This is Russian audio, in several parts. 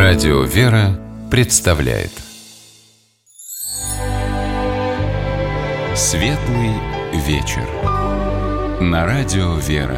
Радио «Вера» представляет Светлый вечер на Радио «Вера».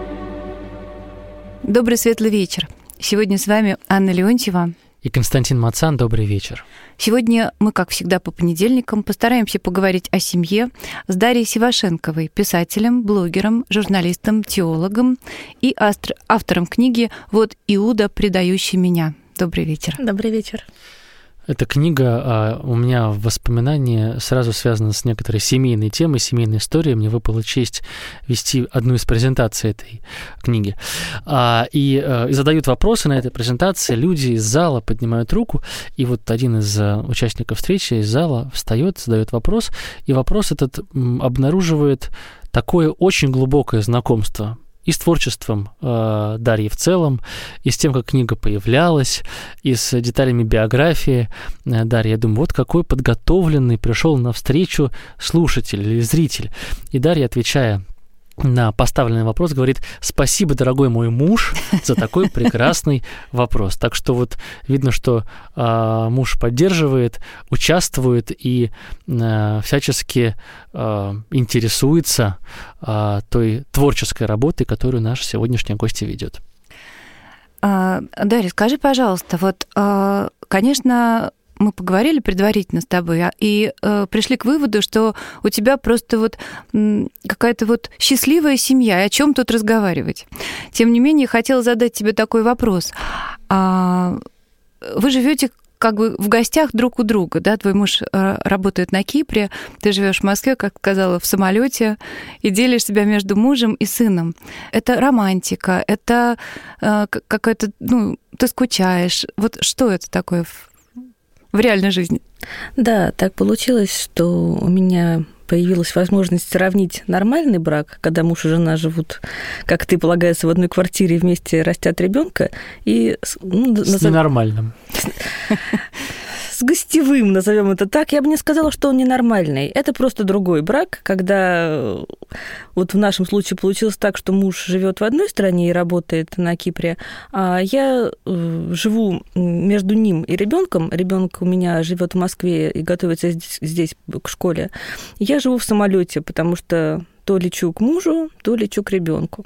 Добрый светлый вечер. Сегодня с вами Анна Леонтьева и Константин Мацан. Добрый вечер. Сегодня мы, как всегда, по понедельникам постараемся поговорить о семье с Дарьей Сивошенковой, писателем, блогером, журналистом, теологом и автором книги «Вот Иуда, предающий меня». Добрый вечер. Добрый вечер. Эта книга у меня в воспоминании сразу связана с некоторой семейной темой, семейной историей. Мне выпала честь вести одну из презентаций этой книги. И задают вопросы на этой презентации, люди из зала поднимают руку, и вот один из участников встречи из зала встает, задает вопрос, и вопрос этот обнаруживает такое очень глубокое знакомство и с творчеством Дарьи в целом, и с тем, как книга появлялась, и с деталями биографии Дарьи. Я думаю, вот какой подготовленный пришел навстречу слушатель или зритель. И Дарья, отвечая на поставленный вопрос, говорит: «Спасибо, дорогой мой муж, за такой прекрасный вопрос». Так что вот видно, что муж поддерживает, участвует и всячески интересуется той творческой работой, которую наша сегодняшняя гостья ведет. Дарья, скажи, пожалуйста, вот, конечно, мы поговорили предварительно с тобой и пришли к выводу, что у тебя просто вот какая-то вот счастливая семья, и о чем тут разговаривать. Тем не менее, хотела задать тебе такой вопрос. Вы живете как бы в гостях друг у друга, да? Твой муж работает на Кипре, ты живешь в Москве, как сказала, в самолете, и делишь себя между мужем и сыном. Это романтика, это какая-то, ты скучаешь. Вот что это такое в реальной жизни? Да, так получилось, что у меня появилась возможность сравнить нормальный брак, когда муж и жена живут, как ты полагается, в одной квартире, вместе растят ребенка, и с ненормальным. С гостевым, назовем это так, я бы не сказала, что он ненормальный. Это просто другой брак, когда вот в нашем случае получилось так, что муж живет в одной стране и работает на Кипре, а я живу между ним и ребенком. Ребенок у меня живет в Москве и готовится здесь к школе. Я живу в самолете, потому что то лечу к мужу, то лечу к ребенку.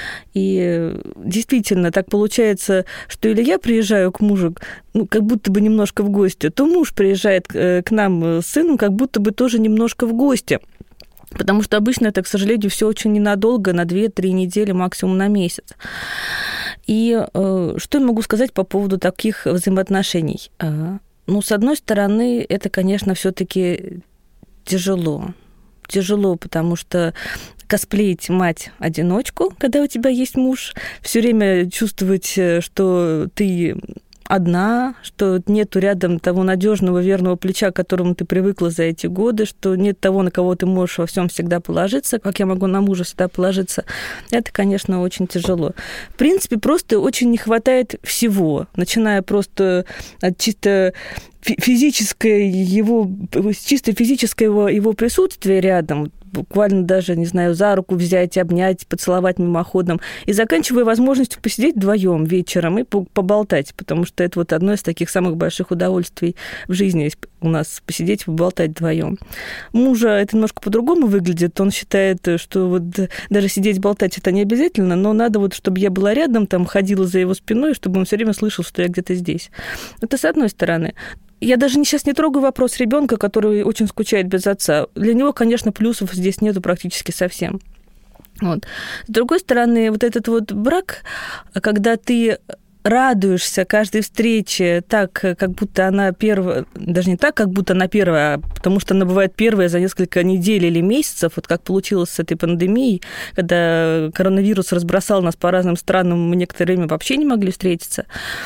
И действительно так получается, что или я приезжаю к мужу, как будто бы немножко в гости, то муж приезжает к нам с сыном, как будто бы тоже немножко в гости. Потому что обычно это, к сожалению, все очень ненадолго, на 2-3 недели, максимум на месяц. И что я могу сказать по поводу таких взаимоотношений? С одной стороны, это, конечно, все-таки тяжело. Тяжело, потому что косплеить мать-одиночку, когда у тебя есть муж, все время чувствовать, что ты одна, что нету рядом того надежного верного плеча, к которому ты привыкла за эти годы, что нет того, на кого ты можешь во всем всегда положиться, как я могу на мужа всегда положиться. Это, конечно, очень тяжело. В принципе, просто очень не хватает всего, начиная просто от чисто физическое его присутствие рядом, буквально даже, не знаю, за руку взять, обнять, поцеловать мимоходом, и заканчивая возможностью посидеть вдвоем вечером и поболтать, потому что это вот одно из таких самых больших удовольствий в жизни у нас — посидеть, поболтать вдвоем. Мужа это немножко по-другому выглядит. Он считает, что вот даже сидеть, болтать — это не обязательно, но надо вот, чтобы я была рядом, там, ходила за его спиной, чтобы он все время слышал, что я где-то здесь. Это с одной стороны. Я даже сейчас не трогаю вопрос ребенка, который очень скучает без отца. Для него, конечно, плюсов здесь нету практически совсем. Вот. С другой стороны, вот этот вот брак, когда ты радуешься каждой встрече так, как будто она первая, даже не так, как будто она первая, а потому что она бывает первая за несколько недель или месяцев, вот как получилось с этой пандемией, когда коронавирус разбросал нас по разным странам, мы некоторое время вообще не могли встретиться.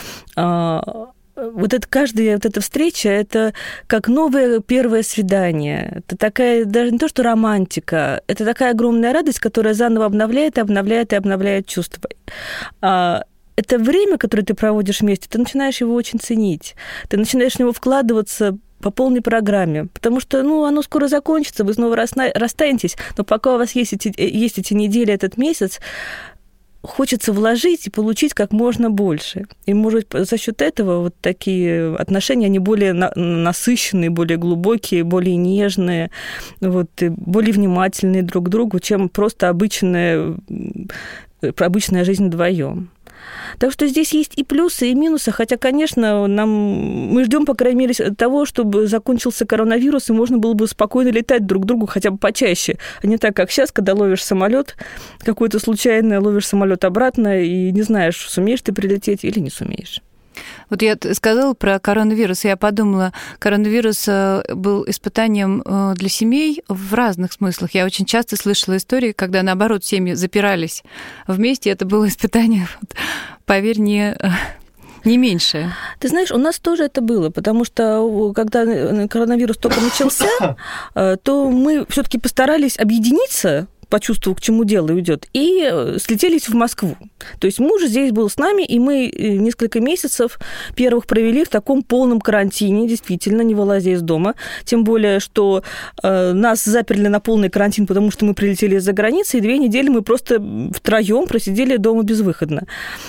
Вот это каждая вот эта встреча, это как новое первое свидание. Это такая, даже не то, что романтика, это такая огромная радость, которая заново обновляет чувства. Это время, которое ты проводишь вместе, ты начинаешь его очень ценить. Ты начинаешь в него вкладываться по полной программе, потому что, оно скоро закончится, вы снова расстанетесь, но пока у вас есть эти недели, этот месяц, хочется вложить и получить как можно больше. И, может быть, за счет этого вот такие отношения, они более насыщенные, более глубокие, более нежные, вот, и более внимательные друг к другу, чем просто обычная жизнь вдвоем. Так что здесь есть и плюсы, и минусы, хотя, конечно, мы ждем, по крайней мере, того, чтобы закончился коронавирус, и можно было бы спокойно летать друг к другу хотя бы почаще, а не так, как сейчас, когда ловишь самолет какой-то случайный, ловишь самолет обратно и не знаешь, сумеешь ты прилететь или не сумеешь. Вот я сказала про коронавирус, и я подумала, коронавирус был испытанием для семей в разных смыслах. Я очень часто слышала истории, когда, наоборот, семьи запирались вместе, это было испытание, поверь, не меньшее. Ты знаешь, у нас тоже это было, потому что когда коронавирус только начался, то мы все-таки постарались объединиться, почувствовал, к чему дело идет, и слетелись в Москву. То есть муж здесь был с нами, и мы несколько месяцев первых провели в таком полном карантине, действительно, не вылазя из дома. Тем более, что нас заперли на полный карантин, потому что мы прилетели из-за границы, и 2 недели мы просто втроем просидели дома безвыходно.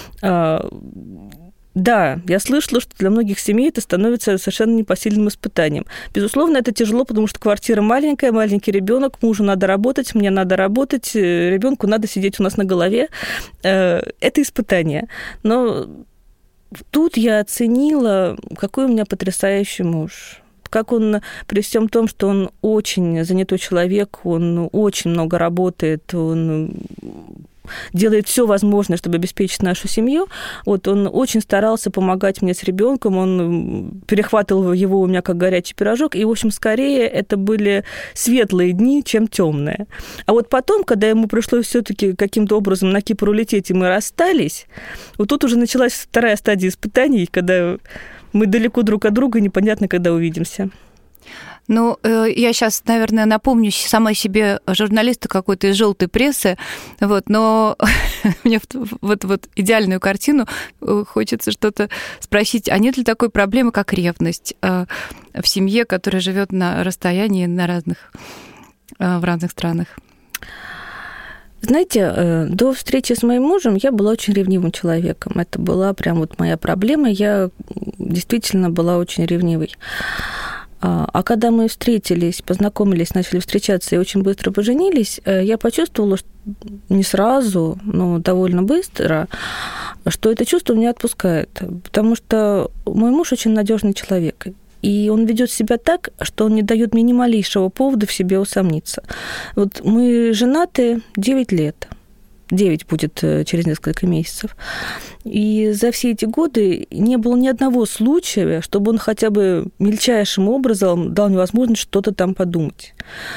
Да, я слышала, что для многих семей это становится совершенно непосильным испытанием. Безусловно, это тяжело, потому что квартира маленькая, маленький ребенок, мужу надо работать, мне надо работать, ребенку надо сидеть у нас на голове. Это испытание. Но тут я оценила, какой у меня потрясающий муж. Как он, при всем том, что он очень занятой человек, он очень много работает, он делает все возможное, чтобы обеспечить нашу семью. Вот он очень старался помогать мне с ребенком, он перехватывал его у меня как горячий пирожок, и, в общем, скорее это были светлые дни, чем темные. А вот потом, когда ему пришлось все-таки каким-то образом на Кипр улететь, и мы расстались, вот тут уже началась вторая стадия испытаний, когда мы далеко друг от друга, и непонятно, когда увидимся. Ну, я сейчас, наверное, напомню сама себе журналиста какой-то из желтой прессы, вот, но мне вот идеальную картину хочется что-то спросить. А нет ли такой проблемы, как ревность в семье, которая живет на расстоянии в разных странах? Знаете, до встречи с моим мужем я была очень ревнивым человеком. Это была прям вот моя проблема. Я действительно была очень ревнивой. А когда мы встретились, познакомились, начали встречаться и очень быстро поженились, я почувствовала, что не сразу, но довольно быстро, что это чувство меня отпускает. Потому что мой муж очень надежный человек. И он ведет себя так, что он не дает мне ни малейшего повода в себе усомниться. Вот мы женаты 9 лет. 9 будет через несколько месяцев. И за все эти годы не было ни одного случая, чтобы он хотя бы мельчайшим образом дал мне возможность что-то там подумать.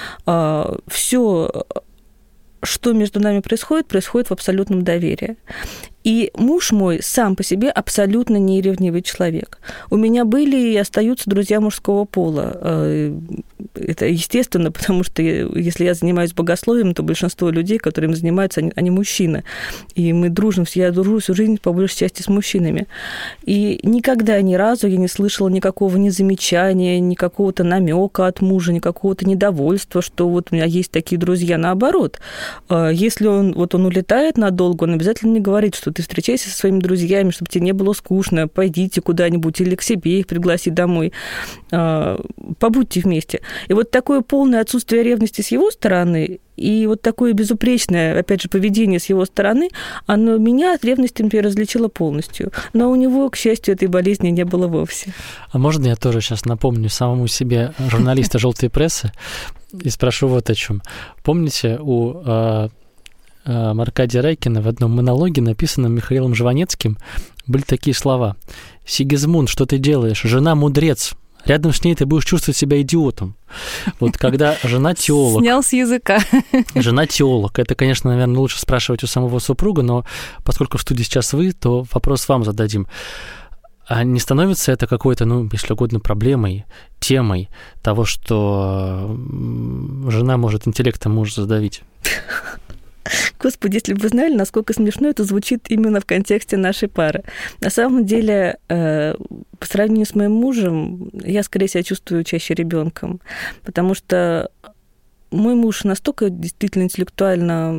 Все, что между нами происходит в абсолютном доверии. И муж мой сам по себе абсолютно не ревнивый человек. У меня были и остаются друзья мужского пола. Это естественно, потому что если я занимаюсь богословием, то большинство людей, которыми занимаются, они мужчины. И мы дружим, я дружу всю жизнь по большей части с мужчинами. И никогда, ни разу я не слышала никакого ни замечания, ни какого-то намека от мужа, ни какого-то недовольства, что вот у меня есть такие друзья. Наоборот, если он улетает надолго, он обязательно мне говорит, что ты встречайся со своими друзьями, чтобы тебе не было скучно, пойдите куда-нибудь или к себе их пригласить домой, побудьте вместе. И вот такое полное отсутствие ревности с его стороны и вот такое безупречное, опять же, поведение с его стороны, оно меня от ревности, например, различило полностью. Но у него, к счастью, этой болезни не было вовсе. А можно я тоже сейчас напомню самому себе журналиста «Желтой прессы» и спрошу вот о чем. Помните, у Аркадия Райкина в одном монологе, написанном Михаилом Жванецким, были такие слова: «Сигизмунд, что ты делаешь? Жена мудрец. Рядом с ней ты будешь чувствовать себя идиотом». Вот когда жена теолог... Снял с языка. Жена теолог. Это, конечно, наверное, лучше спрашивать у самого супруга, но поскольку в студии сейчас вы, то вопрос вам зададим. А не становится это какой-то, если угодно, проблемой, темой того, что жена может интеллектом мужа задавить? Господи, если бы вы знали, насколько смешно это звучит именно в контексте нашей пары. На самом деле, по сравнению с моим мужем, я скорее себя чувствую чаще ребенком, потому что мой муж настолько действительно интеллектуально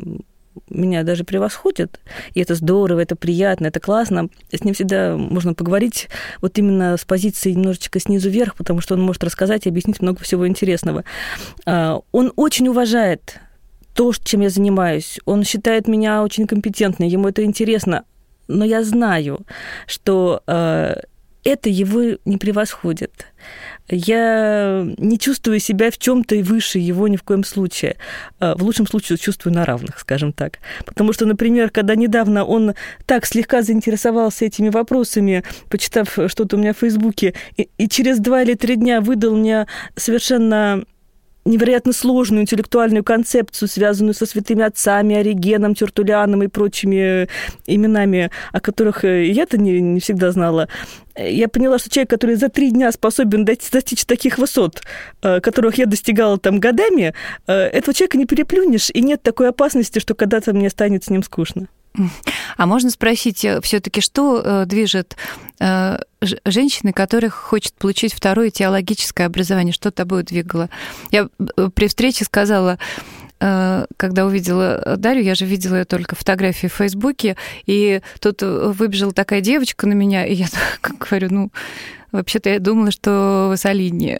меня даже превосходит, и это здорово, это приятно, это классно, с ним всегда можно поговорить вот именно с позиции немножечко снизу вверх, потому что он может рассказать и объяснить много всего интересного. Он очень уважает то, чем я занимаюсь. Он считает меня очень компетентной, ему это интересно, но я знаю, что это его не превосходит. Я не чувствую себя в чем-то выше его ни в коем случае. В лучшем случае чувствую на равных, скажем так. Потому что, например, когда недавно он так слегка заинтересовался этими вопросами, почитав что-то у меня в Фейсбуке, и через 2 или 3 дня выдал мне совершенно невероятно сложную интеллектуальную концепцию, связанную со святыми отцами, Оригеном, Тертуллианом и прочими именами, о которых я-то не всегда знала. Я поняла, что человек, который за 3 дня способен достичь таких высот, которых я достигала там годами, этого человека не переплюнешь, и нет такой опасности, что когда-то мне станет с ним скучно. А можно спросить все-таки, что движет женщины, которых хочет получить 2-е теологическое образование? Что тобой двигало? Я при встрече сказала, когда увидела Дарью, я же видела ее только фотографии в Фейсбуке, и тут выбежала такая девочка на меня, и я как говорю, вообще-то я думала, что вы солиднее.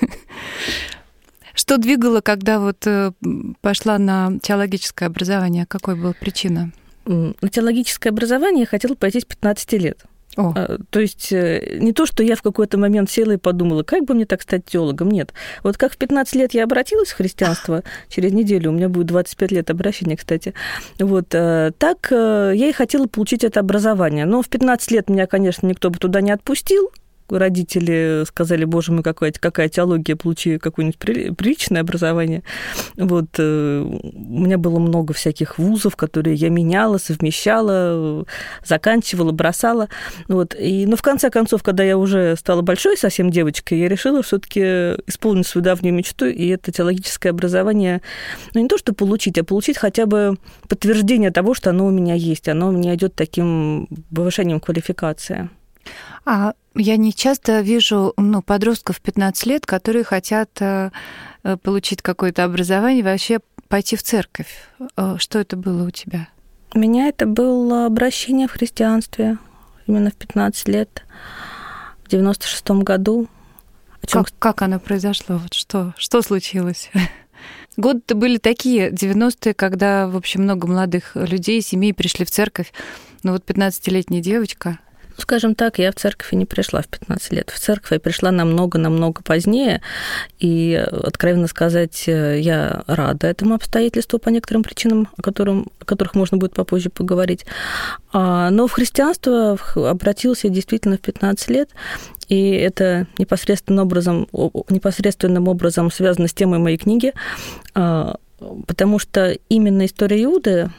Что двигало, когда вот пошла на теологическое образование? Какой была причина? На теологическое образование я хотела пойти с 15 лет. То есть не то, что я в какой-то момент села и подумала, как бы мне так стать теологом, нет. Вот как в 15 лет я обратилась в христианство, через неделю, у меня будет 25 лет обращения, кстати, вот, так я и хотела получить это образование. Но в 15 лет меня, конечно, никто бы туда не отпустил. Родители сказали, боже мой, какая теология, получи какое-нибудь приличное образование. Вот. У меня было много всяких вузов, которые я меняла, совмещала, заканчивала, бросала. Вот. Но в конце концов, когда я уже стала большой совсем девочкой, я решила все-таки исполнить свою давнюю мечту, и это теологическое образование, не то что получить, а получить хотя бы подтверждение того, что оно у меня есть, оно у меня идет таким повышением квалификации. Я не часто вижу подростков 15 лет, которые хотят получить какое-то образование, вообще пойти в церковь. Что это было у тебя? У меня это было обращение в христианстве именно в 15 лет, в 96-м году. Как оно произошло? Вот что случилось? Годы-то были такие, 90-е, когда, в общем, много молодых людей, семей пришли в церковь. Но вот 15-летняя девочка... Скажем так, я в церковь и не пришла в 15 лет. В церковь я пришла намного позднее, и, откровенно сказать, я рада этому обстоятельству по некоторым причинам, о которых можно будет попозже поговорить. Но в христианство обратился действительно в 15 лет, и это непосредственным образом связано с темой моей книги, потому что именно история Иуды,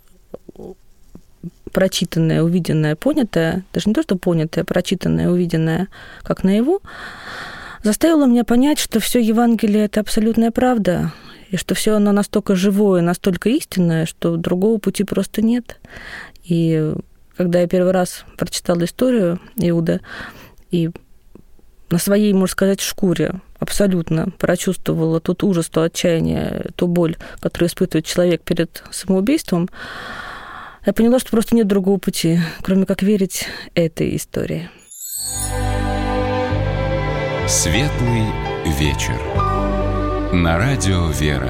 прочитанное, увиденное, понятое, даже не то, что понятое, прочитанное, увиденное, как наяву, заставило меня понять, что все Евангелие – это абсолютная правда, и что все оно настолько живое, настолько истинное, что другого пути просто нет. И когда я первый раз прочитала историю Иуды и на своей, можно сказать, шкуре абсолютно прочувствовала тот ужас, то отчаяние, ту боль, которую испытывает человек перед самоубийством, я поняла, что просто нет другого пути, кроме как верить этой истории. Светлый вечер. На радио «Вера».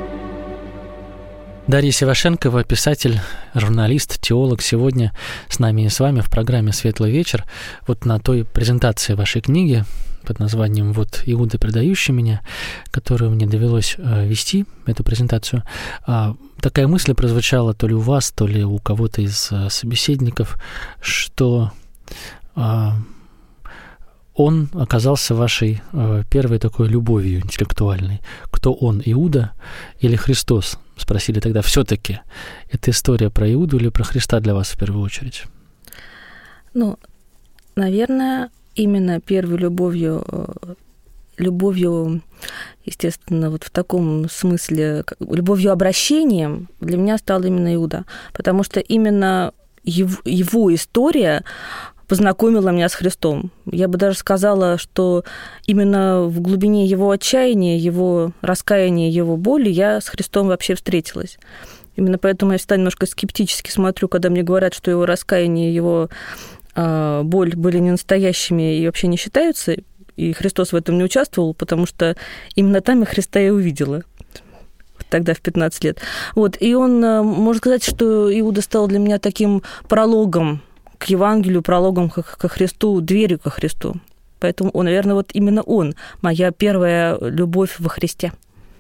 Дарья Севашенкова, писатель, журналист, теолог, сегодня с нами и с вами в программе «Светлый вечер». Вот на той презентации вашей книги под названием «Вот Иуда, предающий меня», которую мне довелось вести, эту презентацию, такая мысль прозвучала то ли у вас, то ли у кого-то из собеседников, что он оказался вашей первой такой любовью интеллектуальной. Кто он, Иуда или Христос? Спросили тогда. Все-таки это история про Иуду или про Христа для вас в первую очередь? Наверное, именно первой любовью, естественно, вот в таком смысле, любовью обращением для меня стал именно Иуда, потому что именно его история познакомила меня с Христом. Я бы даже сказала, что именно в глубине его отчаяния, его раскаяния, его боли я с Христом вообще встретилась. Именно поэтому я всегда немножко скептически смотрю, когда мне говорят, что его раскаяние, его боль были не настоящими и вообще не считаются, и Христос в этом не участвовал, потому что именно там я Христа и увидела. Тогда в 15 лет. Вот. И он, можно сказать, что Иуда стал для меня таким прологом к Евангелию, прологом ко Христу, дверью ко Христу. Поэтому, наверное, вот именно он моя первая любовь во Христе.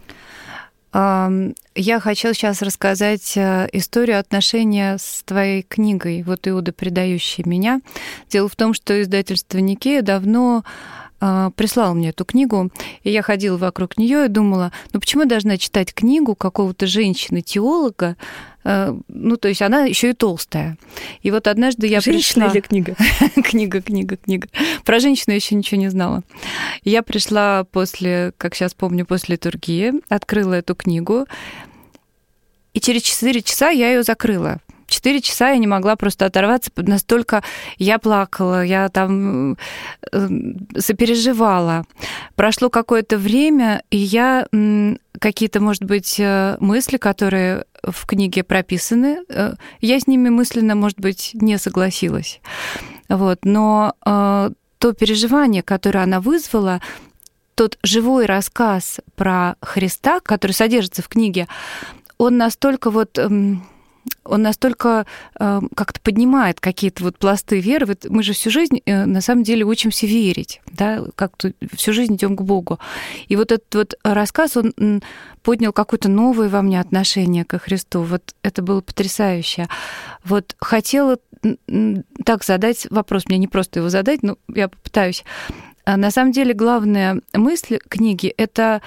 Я хочу сейчас рассказать историю отношения с твоей книгой, вот «Иуда, предающий меня». Дело в том, что издательство «Никея» давно прислал мне эту книгу, и я ходила вокруг нее и думала, ну почему я должна читать книгу какого-то женщины-теолога, ну то есть она еще и толстая. И вот однажды я Женщина пришла... или книга? Книга. Про женщину я еще ничего не знала. Я пришла после, как сейчас помню, после литургии, открыла эту книгу, и через 4 часа я ее закрыла. 4 часа я не могла просто оторваться, настолько я плакала, я там сопереживала. Прошло какое-то время, и я какие-то, может быть, мысли, которые в книге прописаны, я с ними мысленно, может быть, не согласилась. Вот. Но то переживание, которое она вызвала, тот живой рассказ про Христа, который содержится в книге, он настолько как-то поднимает какие-то вот пласты веры. Вот мы же всю жизнь, на самом деле, учимся верить, да, как-то всю жизнь идем к Богу. И вот этот вот рассказ, он поднял какое-то новое во мне отношение ко Христу. Вот это было потрясающе. Вот хотела так задать вопрос, мне не просто его задать, но я попытаюсь. На самом деле, главная мысль книги — это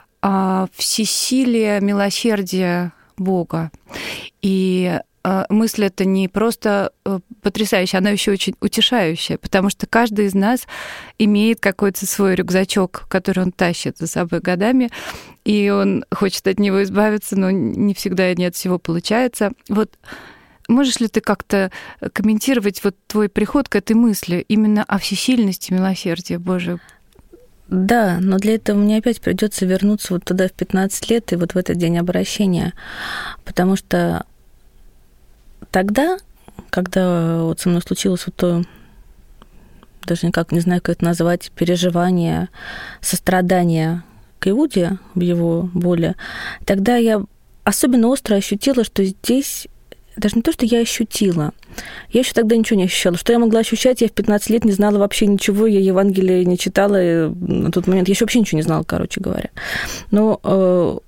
всесилие, милосердие Бога. И мысль эта не просто потрясающая, она еще очень утешающая, потому что каждый из нас имеет какой-то свой рюкзачок, который он тащит за собой годами, и он хочет от него избавиться, но не всегда и не от всего получается. Вот можешь ли ты как-то комментировать вот твой приход к этой мысли именно о всесильности милосердия Божия? Да, но для этого мне опять придется вернуться вот туда в 15 лет и вот в этот день обращения, потому что тогда, когда вот со мной случилось вот то, даже никак не знаю, как это назвать, переживание, сострадание к Иуде в его боли, тогда я особенно остро ощутила, что здесь даже не то, что я ощутила. Я еще тогда ничего не ощущала. Что я могла ощущать? Я в 15 лет не знала вообще ничего, я Евангелие не читала на тот момент. Я еще вообще ничего не знала, короче говоря. Но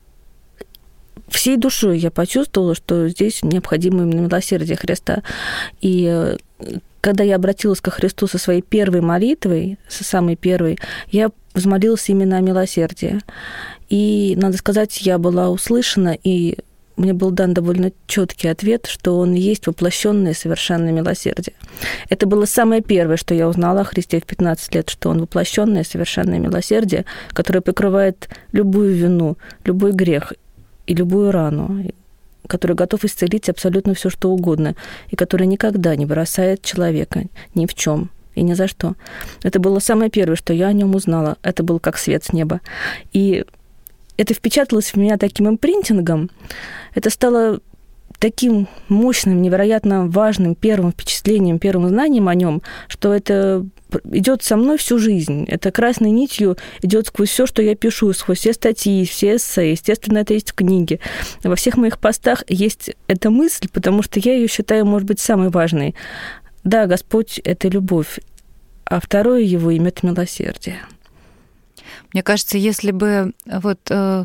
всей душой я почувствовала, что здесь необходимо именно милосердие Христа. И когда я обратилась ко Христу со своей первой молитвой, со самой первой, я взмолилась именно о милосердии. И, надо сказать, я была услышана, и мне был дан довольно четкий ответ, что он и есть воплощенное совершенное милосердие. Это было самое первое, что я узнала о Христе в 15 лет, что он воплощенное совершенное милосердие, которое покрывает любую вину, любой грех и любую рану, который готов исцелить абсолютно все, что угодно, и который никогда не бросает человека ни в чем и ни за что. Это было самое первое, что я о нем узнала. Это был как свет с неба. И это впечаталось в меня таким импринтингом. Это стало таким мощным, невероятно важным первым впечатлением, первым знанием о нем, что это идет со мной всю жизнь. Это красной нитью идет сквозь все, что я пишу, сквозь все статьи, все эссе. Естественно, это есть в книге. Во всех моих постах есть эта мысль, потому что я ее считаю, может быть, самой важной. Да, Господь — это любовь, а второе его имя — это милосердие. Мне кажется, если бы вот,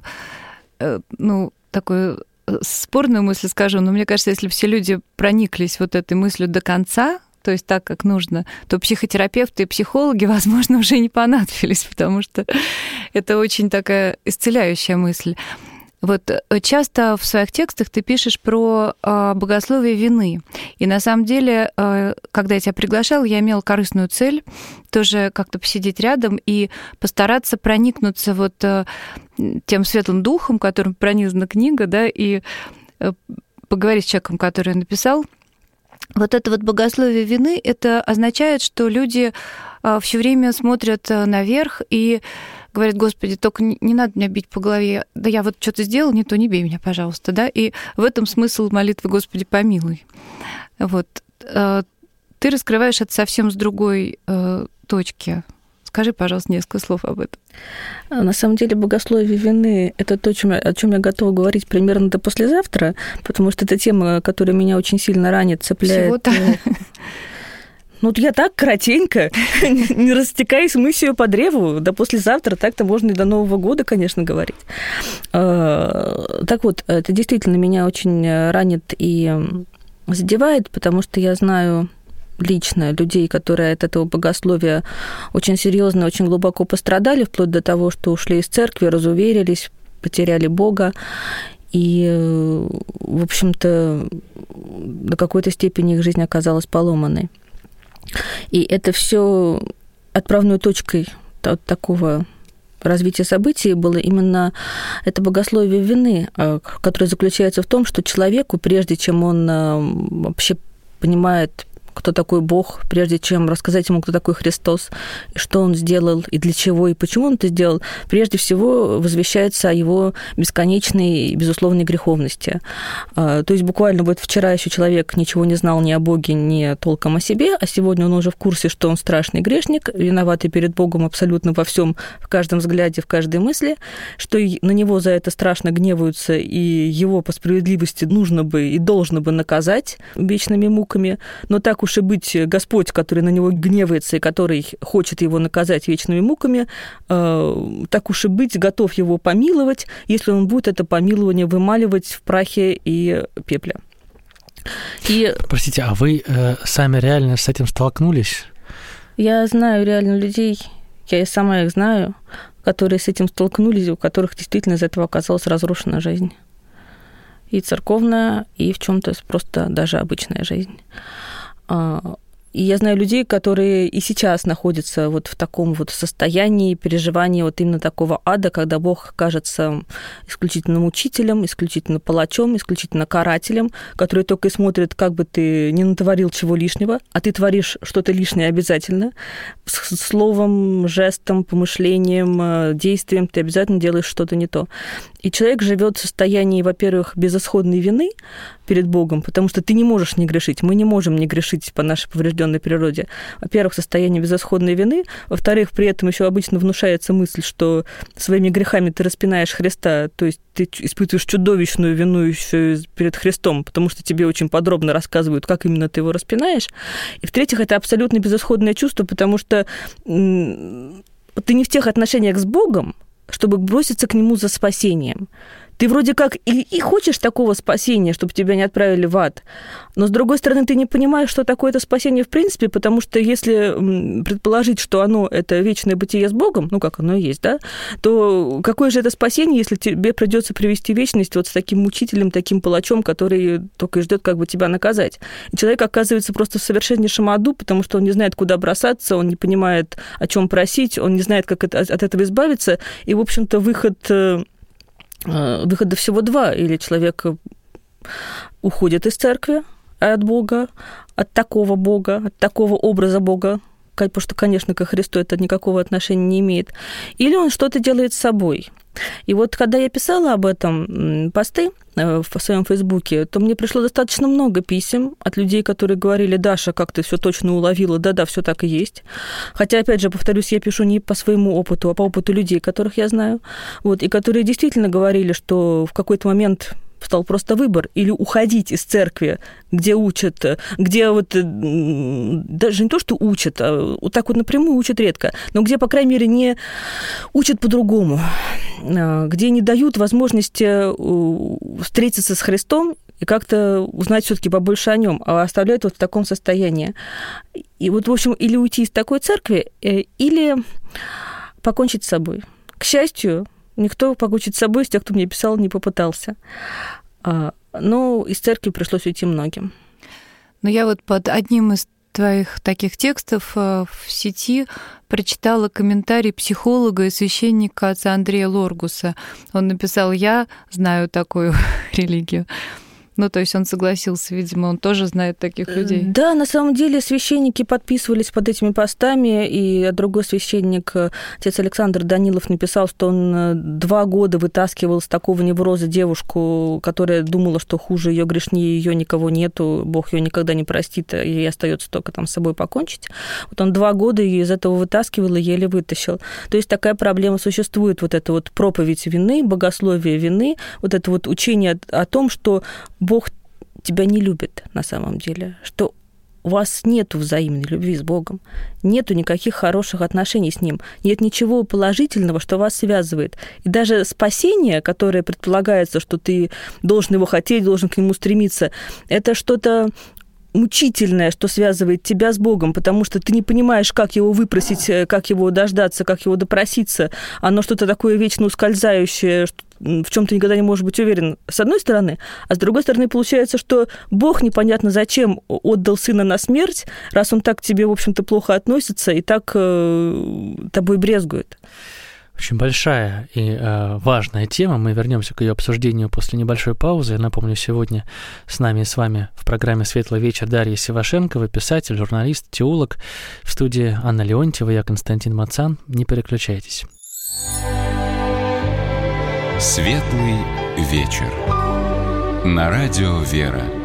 такую спорную мысль скажу, но мне кажется, если бы все люди прониклись вот этой мыслью до конца, то есть так, как нужно, то психотерапевты и психологи, возможно, уже не понадобились, потому что это очень такая исцеляющая мысль. Вот часто в своих текстах ты пишешь про богословие вины. И на самом деле, когда я тебя приглашала, я имела корыстную цель тоже как-то посидеть рядом и постараться проникнуться вот тем светлым духом, которым пронизана книга, да, и поговорить с человеком, который написал вот это вот богословие вины, это означает, что люди все время смотрят наверх и говорят: Господи, только не надо меня бить по голове, да я вот что-то сделал не то, не бей меня, пожалуйста, да, и в этом смысл молитвы «Господи, помилуй». Вот. Ты раскрываешь это совсем с другой точки. Скажи, пожалуйста, несколько слов об этом. На самом деле богословие вины – это то, о чем я готова говорить примерно до послезавтра, потому что это тема, которая меня очень сильно ранит, цепляет. Всего-то? Ну, вот я так кратенько, не растекаясь мыслью по древу, до послезавтра, так-то можно и до Нового года, конечно, говорить. Так вот, это действительно меня очень ранит и задевает, потому что я знаю лично людей, которые от этого богословия очень серьезно, очень глубоко пострадали, вплоть до того, что ушли из церкви, разуверились, потеряли Бога. И, в общем-то, до какой-то степени их жизнь оказалась поломанной. И это все отправной точкой такого развития событий было именно это богословие вины, которое заключается в том, что человеку, прежде чем он вообще понимает, кто такой Бог, прежде чем рассказать ему, кто такой Христос, и что он сделал, и для чего, и почему он это сделал, прежде всего возвещается о его бесконечной и безусловной греховности. То есть буквально вот вчера еще человек ничего не знал ни о Боге, ни толком о себе, а сегодня он уже в курсе, что он страшный грешник, виноватый перед Богом абсолютно во всем, в каждом взгляде, в каждой мысли, что на него за это страшно гневаются, и его по справедливости нужно бы и должно бы наказать вечными муками, но так уж и быть, Господь, который на него гневается и который хочет его наказать вечными муками, так уж и быть, готов его помиловать, если он будет это помилование вымаливать в прахе и пепле. Простите, а вы сами реально с этим столкнулись? Я знаю реально людей, я и сама их знаю, которые с этим столкнулись, у которых действительно из этого оказалась разрушена жизнь. И церковная, и в чем-то просто даже обычная жизнь. И я знаю людей, которые и сейчас находятся вот в таком вот состоянии переживания вот именно такого ада, когда Бог кажется исключительно мучителем, исключительно палачом, исключительно карателем, который только и смотрит, как бы ты не натворил чего лишнего, а ты творишь что-то лишнее обязательно. С словом, жестом, помышлением, действием ты обязательно делаешь что-то не то. И человек живет в состоянии, во-первых, безысходной вины перед Богом, потому что ты не можешь не грешить. Мы не можем не грешить по нашей поврежденной природе. Во-первых, состояние безысходной вины. Во-вторых, при этом еще обычно внушается мысль, что своими грехами ты распинаешь Христа, то есть ты испытываешь чудовищную вину еще перед Христом, потому что тебе очень подробно рассказывают, как именно ты его распинаешь. И в-третьих, это абсолютно безысходное чувство, потому что ты не в тех отношениях с Богом, чтобы броситься к нему за спасением. Ты вроде как и хочешь такого спасения, чтобы тебя не отправили в ад, но, с другой стороны, ты не понимаешь, что такое это спасение в принципе, потому что если предположить, что оно – это вечное бытие с Богом, ну, как оно и есть, да, то какое же это спасение, если тебе придется привести вечность вот с таким мучителем, таким палачом, который только и ждет, как бы тебя наказать. И человек оказывается просто в совершеннейшем аду, потому что он не знает, куда бросаться, он не понимает, о чем просить, он не знает, как от этого избавиться, и, в общем-то, выхода всего два. Или человек уходит из церкви от Бога, от такого образа Бога, потому что, конечно, ко Христу это никакого отношения не имеет, или он что-то делает с собой. И вот когда я писала об этом посты в своем Фейсбуке, то мне пришло достаточно много писем от людей, которые говорили: Даша, как ты все точно уловила, да-да, все так и есть. Хотя, опять же, повторюсь, я пишу не по своему опыту, а по опыту людей, которых я знаю, вот, и которые действительно говорили, что в какой-то момент стал просто выбор: или уходить из церкви, где учат, где вот даже не то, что учат, а вот так вот напрямую учат редко, но где, по крайней мере, не учат по-другому, где не дают возможности встретиться с Христом и как-то узнать все-таки побольше о нем, а оставляют вот в таком состоянии. И вот, в общем, или уйти из такой церкви, или покончить с собой. К счастью, никто покончить с собой из тех, кто мне писал, не попытался. Но из церкви пришлось уйти многим. Но я вот под одним из твоих таких текстов в сети прочитала комментарий психолога и священника отца Андрея Лоргуса. Он написал: «Я знаю такую религию». Ну, то есть он согласился, видимо, он тоже знает таких людей. Да, на самом деле священники подписывались под этими постами, и другой священник, отец Александр Данилов, написал, что он 2 года вытаскивал с такого невроза девушку, которая думала, что хуже ее, грешнее ее никого нету, Бог ее никогда не простит, и ей остается только там с собой покончить. Вот он 2 года ее из этого вытаскивал и еле вытащил. То есть такая проблема существует, вот эта вот проповедь вины, богословие вины, вот это вот учение о том, что Бог тебя не любит на самом деле, что у вас нету взаимной любви с Богом, нету никаких хороших отношений с Ним, нет ничего положительного, что вас связывает. И даже спасение, которое предполагается, что ты должен его хотеть, должен к нему стремиться, это что-то мучительное, что связывает тебя с Богом, потому что ты не понимаешь, как его выпросить, как его дождаться, как его допроситься. Оно что-то такое вечно ускользающее, в чем ты никогда не можешь быть уверен, с одной стороны, а с другой стороны получается, что Бог непонятно зачем отдал Сына на смерть, раз Он так к тебе, в общем-то, плохо относится и так тобой брезгует. Очень большая и важная тема. Мы вернемся к ее обсуждению после небольшой паузы. Я напомню, сегодня с нами и с вами в программе «Светлый вечер» Дарья Севашенкова, писатель, журналист, теолог. В студии Анна Леонтьева, я Константин Мацан. Не переключайтесь. «Светлый вечер» на радио «Вера».